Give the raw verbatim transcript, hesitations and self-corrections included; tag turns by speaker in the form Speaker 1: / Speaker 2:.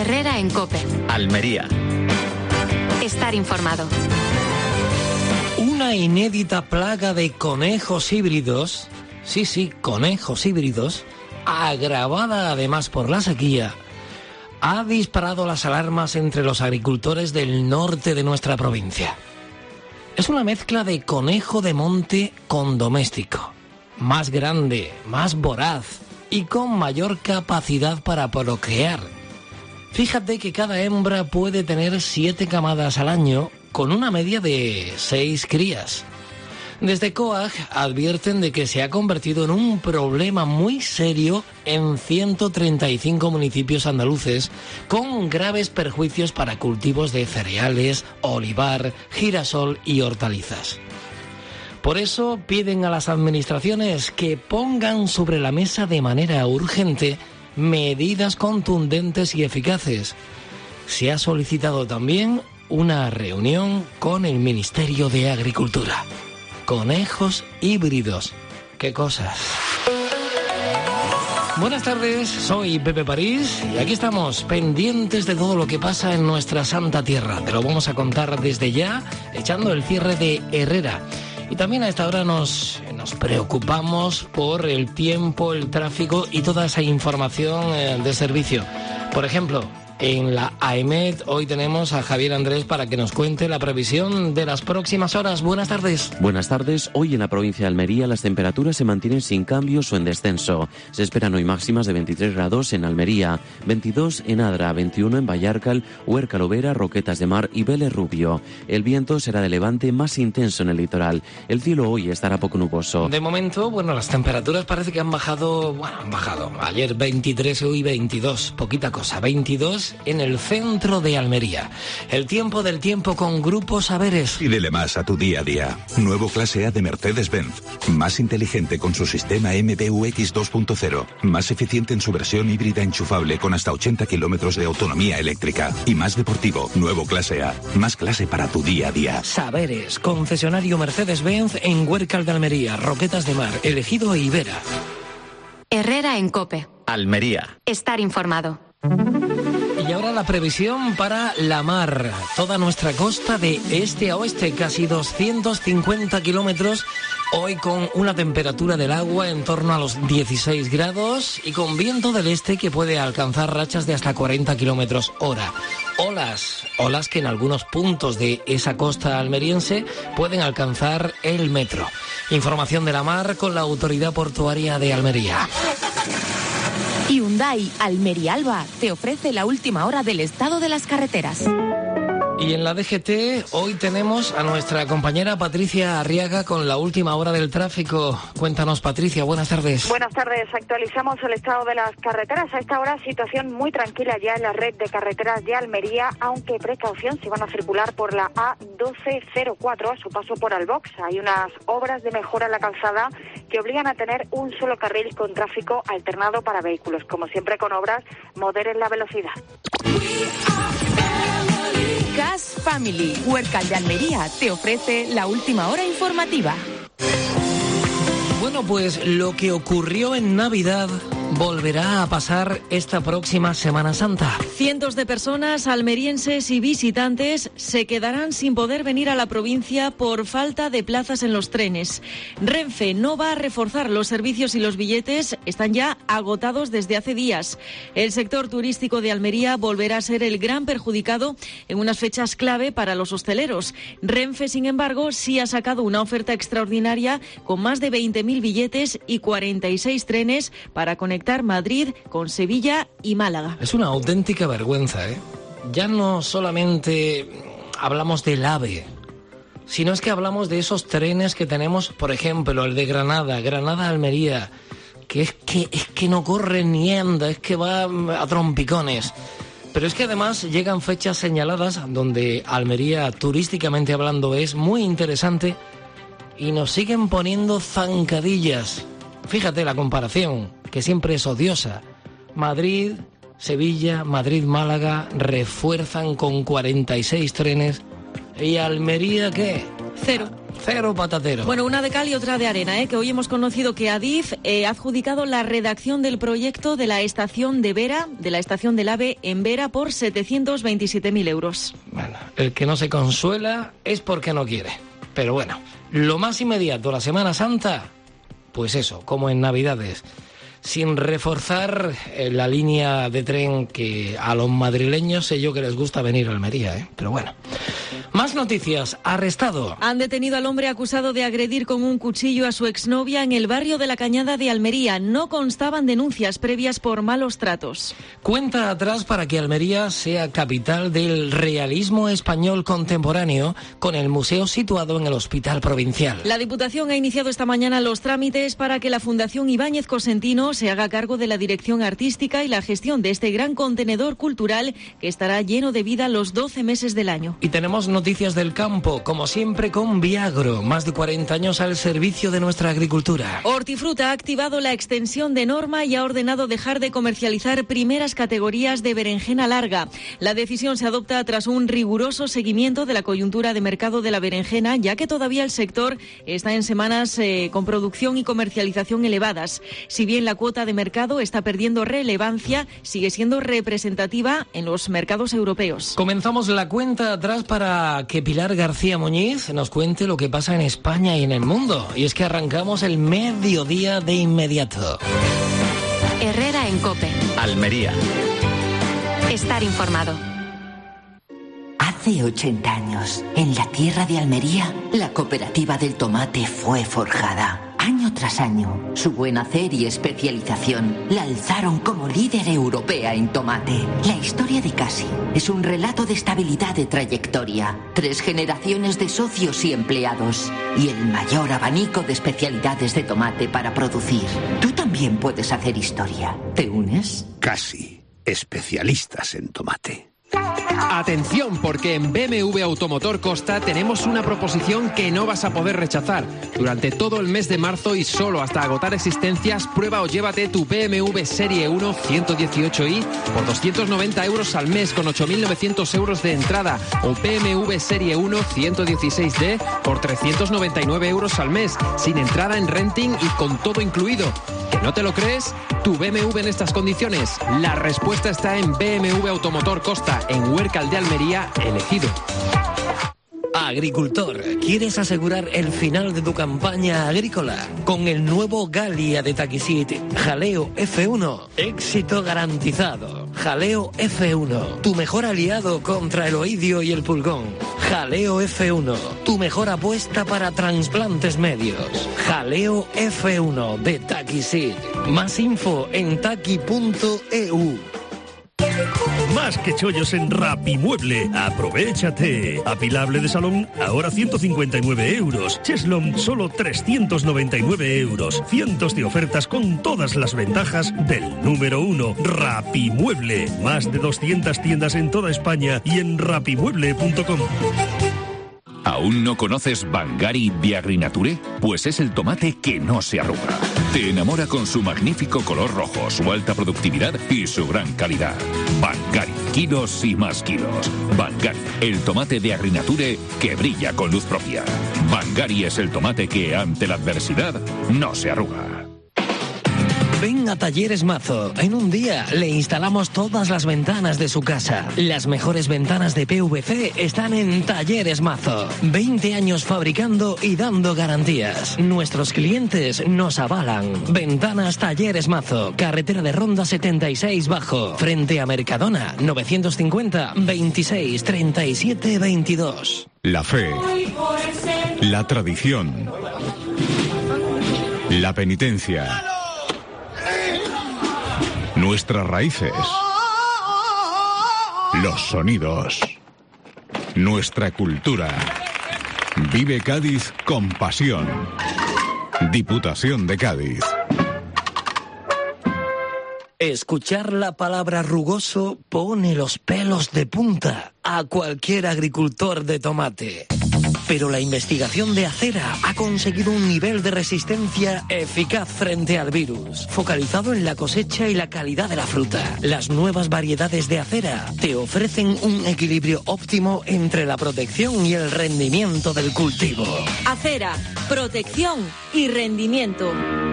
Speaker 1: Herrera en COPE.
Speaker 2: Almería.
Speaker 1: Estar informado.
Speaker 3: Una inédita plaga de conejos híbridos, sí, sí, conejos híbridos, agravada además por la sequía, ha disparado las alarmas entre los agricultores del norte de nuestra provincia. Es una mezcla de conejo de monte con doméstico, más grande, más voraz y con mayor capacidad para procrear. Fíjate que cada hembra puede tener siete camadas al año, con una media de seis crías. Desde COAG advierten de que se ha convertido en un problema muy serio en ciento treinta y cinco municipios andaluces, con graves perjuicios para cultivos de cereales, olivar, girasol y hortalizas. Por eso piden a las administraciones que pongan sobre la mesa de manera urgente medidas contundentes y eficaces. Se ha solicitado también una reunión con el Ministerio de Agricultura. Conejos híbridos. ¿Qué cosas? Buenas tardes, soy Pepe París y aquí estamos pendientes de todo lo que pasa en nuestra santa tierra. Te lo vamos a contar desde ya, echando el cierre de Herrera. Y también a esta hora nos, nos preocupamos por el tiempo, el tráfico y toda esa información eh, de servicio. Por ejemplo, en la AEMET hoy tenemos a Javier Andrés para que nos cuente la previsión de las próximas horas. Buenas tardes.
Speaker 4: Buenas tardes. Hoy en la provincia de Almería las temperaturas se mantienen sin cambios o en descenso. Se esperan hoy máximas de veintitrés grados en Almería, veintidós en Adra, veintiuno en Vallarcal, Huerca Lovera, Roquetas de Mar y Vélez Rubio. El viento será de levante más intenso en el litoral. El cielo hoy estará poco nuboso.
Speaker 3: De momento, bueno, las temperaturas parece que han bajado, bueno, han bajado. Ayer veintitrés, hoy veintidós, poquita cosa, veintidós en el centro de Almería. El tiempo del tiempo con Grupo Saberes.
Speaker 5: Pídele más a tu día a día. Nuevo clase A de Mercedes-Benz. Más inteligente con su sistema M B U X dos punto cero. Más eficiente en su versión híbrida enchufable con hasta ochenta kilómetros de autonomía eléctrica. Y más deportivo. Nuevo clase A. Más clase para tu día a día.
Speaker 3: Saberes. Concesionario Mercedes-Benz en Huércal de Almería, Roquetas de Mar, El Ejido e Ibera.
Speaker 1: Herrera en COPE.
Speaker 2: Almería.
Speaker 1: Estar informado.
Speaker 3: Y ahora la previsión para la mar. Toda nuestra costa de este a oeste, casi doscientos cincuenta kilómetros, hoy con una temperatura del agua en torno a los dieciséis grados y con viento del este que puede alcanzar rachas de hasta cuarenta kilómetros hora. Olas, olas que en algunos puntos de esa costa almeriense pueden alcanzar el metro. Información de la mar con la Autoridad Portuaria de Almería.
Speaker 6: Hyundai Almería Alba te ofrece la última hora del estado de las carreteras.
Speaker 3: Y en la D G T hoy tenemos a nuestra compañera Patricia Arriaga con la última hora del tráfico. Cuéntanos, Patricia, buenas tardes.
Speaker 7: Buenas tardes, actualizamos el estado de las carreteras. A esta hora situación muy tranquila ya en la red de carreteras de Almería, aunque precaución si van a circular por la A doce cero cuatro a su paso por Albox. Hay unas obras de mejora en la calzada que obligan a tener un solo carril con tráfico alternado para vehículos. Como siempre con obras, moderen la velocidad.
Speaker 6: Gas Family, Huércal de Almería, te ofrece la última hora informativa.
Speaker 3: Bueno, pues lo que ocurrió en Navidad volverá a pasar esta próxima Semana Santa.
Speaker 8: Cientos de personas almerienses y visitantes se quedarán sin poder venir a la provincia por falta de plazas en los trenes. Renfe no va a reforzar los servicios y los billetes están ya agotados desde hace días. El sector turístico de Almería volverá a ser el gran perjudicado en unas fechas clave para los hosteleros. Renfe, sin embargo, sí ha sacado una oferta extraordinaria con más de veinte mil billetes y cuarenta y seis trenes para conectar Madrid con Sevilla y Málaga.
Speaker 3: Es una auténtica vergüenza, ¿eh? Ya no solamente hablamos del AVE, sino es que hablamos de esos trenes que tenemos, por ejemplo, el de Granada, Granada-Almería, que es que es que no corre ni anda, es que va a trompicones. Pero es que además llegan fechas señaladas donde Almería, turísticamente hablando, es muy interesante y nos siguen poniendo zancadillas. Fíjate la comparación, que siempre es odiosa. Madrid, Sevilla, Madrid-Málaga refuerzan con cuarenta y seis trenes. ¿Y Almería qué?
Speaker 8: Cero.
Speaker 3: Cero patatero.
Speaker 8: Bueno, una de cal y otra de arena, ¿eh? Que hoy hemos conocido que Adif eh, ha adjudicado la redacción del proyecto de la estación de Vera, de la estación del AVE en Vera, por setecientos veintisiete mil euros.
Speaker 3: Bueno, el que no se consuela es porque no quiere. Pero bueno, lo más inmediato, la Semana Santa, pues eso, como en Navidades, sin reforzar eh, la línea de tren que a los madrileños sé yo que les gusta venir a Almería, ¿eh? Pero bueno. Más noticias. Arrestado.
Speaker 8: Han detenido al hombre acusado de agredir con un cuchillo a su exnovia en el barrio de la Cañada de Almería. No constaban denuncias previas por malos tratos.
Speaker 3: Cuenta atrás para que Almería sea capital del realismo español contemporáneo, con el museo situado en el Hospital Provincial.
Speaker 8: La Diputación ha iniciado esta mañana los trámites para que la Fundación Ibáñez Cosentino se haga cargo de la dirección artística y la gestión de este gran contenedor cultural que estará lleno de vida los doce meses del año.
Speaker 3: Y tenemos noticias del campo, como siempre con Viagro, más de cuarenta años al servicio de nuestra agricultura.
Speaker 8: Hortifruta ha activado la extensión de norma y ha ordenado dejar de comercializar primeras categorías de berenjena larga. La decisión se adopta tras un riguroso seguimiento de la coyuntura de mercado de la berenjena, ya que todavía el sector está en semanas eh, con producción y comercialización elevadas. Si bien la cuota de mercado está perdiendo relevancia, sigue siendo representativa en los mercados europeos.
Speaker 3: Comenzamos la cuenta atrás para que Pilar García Muñiz nos cuente lo que pasa en España y en el mundo. Y es que arrancamos el mediodía de inmediato.
Speaker 1: Herrera en COPE.
Speaker 2: Almería.
Speaker 1: Estar informado.
Speaker 9: Hace ochenta años, en la tierra de Almería, la cooperativa del tomate fue forjada. Año tras año, su buen hacer y especialización la alzaron como líder europea en tomate. La historia de Casi es un relato de estabilidad de trayectoria, tres generaciones de socios y empleados y el mayor abanico de especialidades de tomate para producir. Tú también puedes hacer historia. ¿Te unes?
Speaker 10: Casi, especialistas en tomate.
Speaker 11: Atención, porque en B M W Automotor Costa tenemos una proposición que no vas a poder rechazar. Durante todo el mes de marzo y solo hasta agotar existencias, prueba o llévate tu B M W Serie uno ciento dieciocho i por doscientos noventa euros al mes con ocho mil novecientos euros de entrada, o B M W Serie uno ciento dieciséis D por trescientos noventa y nueve euros al mes, sin entrada en renting y con todo incluido. ¿Que no te lo crees? ¿Tu B M W en estas condiciones? La respuesta está en B M W Automotor Costa, en Huércal de Almería, elegido.
Speaker 3: Agricultor, ¿quieres asegurar el final de tu campaña agrícola? Con el nuevo Galia de Taquisit, Jaleo F uno. Éxito garantizado. Jaleo F uno, tu mejor aliado contra el oidio y el pulgón. Jaleo F uno, tu mejor apuesta para trasplantes medios. Jaleo F uno de Taquisit. Más info en taqui punto e u.
Speaker 12: Más que chollos en Rapimueble. Aprovechate. Apilable de salón, ahora ciento cincuenta y nueve euros. Cheslon, solo trescientos noventa y nueve euros. Cientos de ofertas con todas las ventajas del número uno. Rapimueble. Más de doscientas tiendas en toda España y en rapimueble punto com.
Speaker 13: ¿Aún no conoces Bangari di Agrinature? Pues es el tomate que no se arruga. Te enamora con su magnífico color rojo, su alta productividad y su gran calidad. Bangari, kilos y más kilos. Bangari, el tomate de Agrinature que brilla con luz propia. Bangari es el tomate que, ante la adversidad, no se arruga.
Speaker 3: Ven a Talleres Mazo. En un día le instalamos todas las ventanas de su casa. Las mejores ventanas de P V C están en Talleres Mazo. veinte años fabricando y dando garantías. Nuestros clientes nos avalan. Ventanas Talleres Mazo. Carretera de Ronda setenta y seis Bajo. Frente a Mercadona. novecientos cincuenta, veintiséis, treinta y siete, veintidós.
Speaker 14: La fe. La tradición. La penitencia. Nuestras raíces, los sonidos, nuestra cultura. Vive Cádiz con pasión. Diputación de Cádiz.
Speaker 3: Escuchar la palabra rugoso pone los pelos de punta a cualquier agricultor de tomate. Pero la investigación de Acera ha conseguido un nivel de resistencia eficaz frente al virus, focalizado en la cosecha y la calidad de la fruta. Las nuevas variedades de Acera te ofrecen un equilibrio óptimo entre la protección y el rendimiento del cultivo.
Speaker 8: Acera, protección y rendimiento.